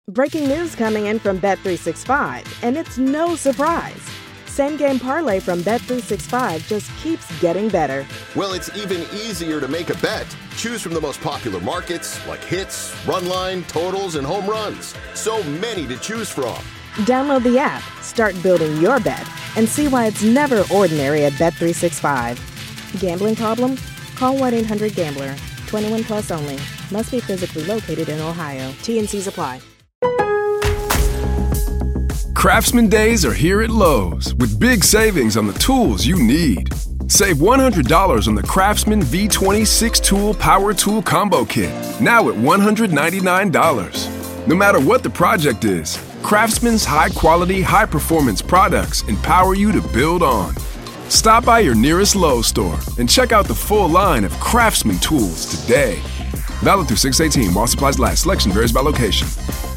Breaking news coming in from Bet365, and it's no surprise. Same Game Parlay from Bet365 just keeps getting better. Well, it's even easier to make a bet. Choose from the most popular markets like hits, run line, totals, and home runs. So many to choose from. Download the app, start building your bet, and see why it's never ordinary at Bet365. Gambling problem? Call 1-800-GAMBLER. 21 plus only. Must be physically located in Ohio. T&Cs apply. Craftsman Days are here at Lowe's with big savings on the tools you need. Save $100 on the Craftsman V26 Tool Power Tool Combo Kit, now at $199. No matter what the project is, Craftsman's high-quality, high-performance products empower you to build on. Stop by your nearest Lowe's store and check out the full line of Craftsman tools today. Valid through 6/18 while supplies last. Selection varies by location.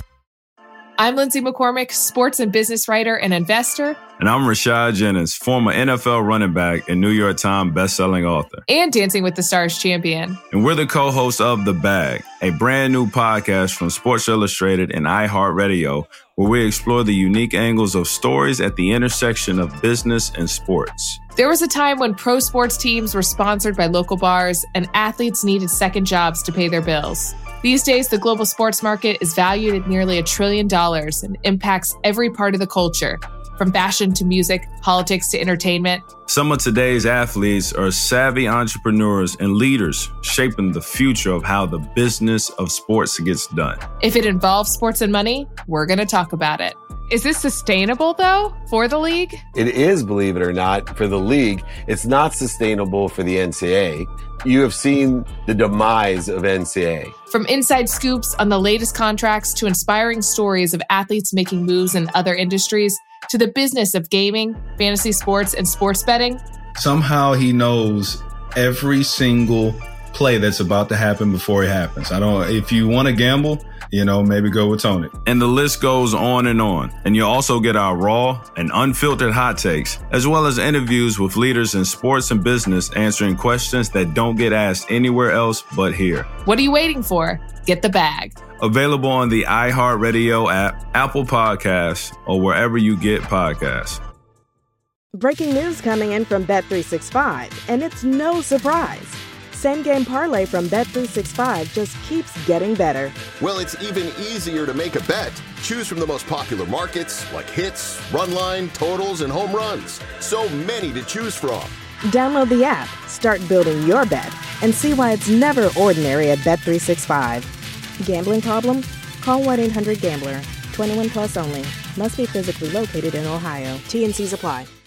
I'm Lindsay McCormick, sports and business writer and investor. And I'm Rashad Jennings, former NFL running back and New York Times bestselling author. And Dancing with the Stars champion. And we're the co-hosts of The Bag, a brand new podcast from Sports Illustrated and iHeartRadio, where we explore the unique angles of stories at the intersection of business and sports. There was a time when pro sports teams were sponsored by local bars and athletes needed second jobs to pay their bills. These days, the global sports market is valued at nearly $1 trillion and impacts every part of the culture, from fashion to music, politics to entertainment. Some of today's athletes are savvy entrepreneurs and leaders shaping the future of how the business of sports gets done. If it involves sports and money, we're going to talk about it. Is this sustainable, though, for the league? It is, believe it or not, for the league. It's not sustainable for the NCAA. You have seen the demise of NCAA. From inside scoops on the latest contracts to inspiring stories of athletes making moves in other industries to the business of gaming, fantasy sports, and sports betting. Somehow he knows every single play that's about to happen before it happens. If you want to gamble, maybe go with Tony. And the list goes on. And you'll also get our raw and unfiltered hot takes, as well as interviews with leaders in sports and business answering questions that don't get asked anywhere else but here. What are you waiting for? Get The Bag. Available on the iHeartRadio app, Apple Podcasts, or wherever you get podcasts. Breaking news coming in from Bet365, and it's no surprise. Same Game Parlay from Bet365 just keeps getting better. Well, it's even easier to make a bet. Choose from the most popular markets like hits, run line, totals, and home runs. So many to choose from. Download the app, start building your bet, and see why it's never ordinary at Bet365. Gambling problem? Call 1-800-GAMBLER. 21 plus only. Must be physically located in Ohio. T&Cs apply.